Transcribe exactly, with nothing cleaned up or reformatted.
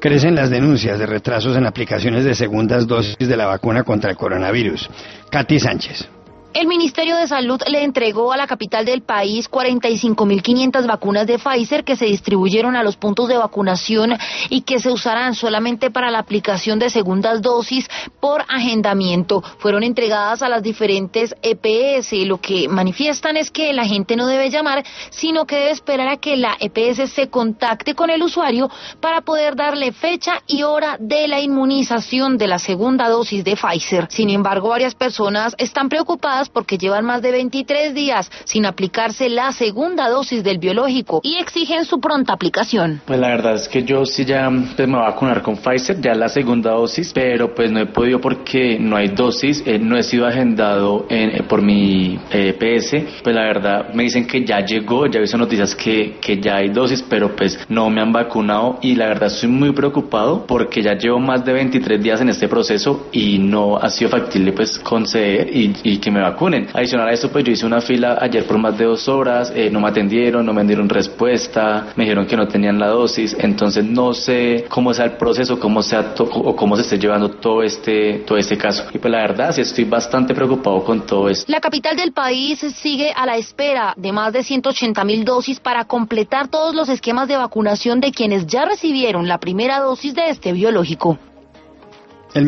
Crecen las denuncias de retrasos en aplicaciones de segundas dosis de la vacuna contra el coronavirus. Katy Sánchez. El Ministerio de Salud le entregó a la capital del país cuarenta y cinco mil quinientas vacunas de Pfizer que se distribuyeron a los puntos de vacunación y que se usarán solamente para la aplicación de segundas dosis por agendamiento. Fueron entregadas a las diferentes E P S. Lo que manifiestan es que la gente no debe llamar, sino que debe esperar a que la E P S se contacte con el usuario para poder darle fecha y hora de la inmunización de la segunda dosis de Pfizer. Sin embargo, varias personas están preocupadas porque llevan más de veintitrés días sin aplicarse la segunda dosis del biológico y exigen su pronta aplicación. Pues la verdad es que yo sí ya pues, me voy a vacunar con Pfizer, ya la segunda dosis, pero pues no he podido porque no hay dosis, eh, no he sido agendado en, eh, por mi eh, E P S, pues la verdad me dicen que ya llegó, ya he visto noticias que, que ya hay dosis, pero pues no me han vacunado y la verdad estoy muy preocupado porque ya llevo más de veintitrés días en este proceso y no ha sido factible pues conceder y, y que me vacunen. Adicional a esto, pues yo hice una fila ayer por más de dos horas, eh, no me atendieron, no me dieron respuesta, me dijeron que no tenían la dosis, entonces no sé cómo sea el proceso, cómo sea to- o cómo se esté llevando todo este, todo este caso. Y pues la verdad sí estoy bastante preocupado con todo esto. La capital del país sigue a la espera de más de ciento ochenta mil dosis para completar todos los esquemas de vacunación de quienes ya recibieron la primera dosis de este biológico.